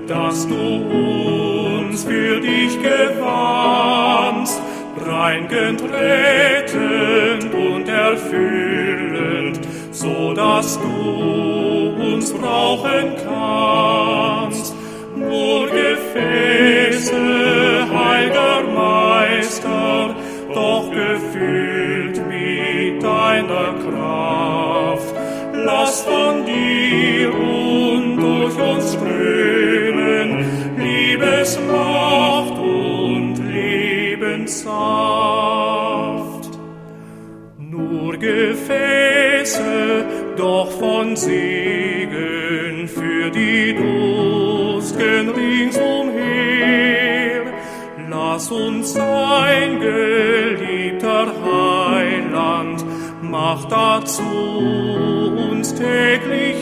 dass du uns für dich gewandst, reinigend, rettend und erfüllend, so dass du uns brauchen kannst. Nur Gefäße, heiliger Meister, doch gefüllt mit deiner Kraft. Lass von dir und durch uns strömen Liebesmacht und Lebenssaft. Nur Gefäße, doch von Segen für die Durstigen ringsumher. Lass uns sein geliebter Heiland, mach dazu uns täglich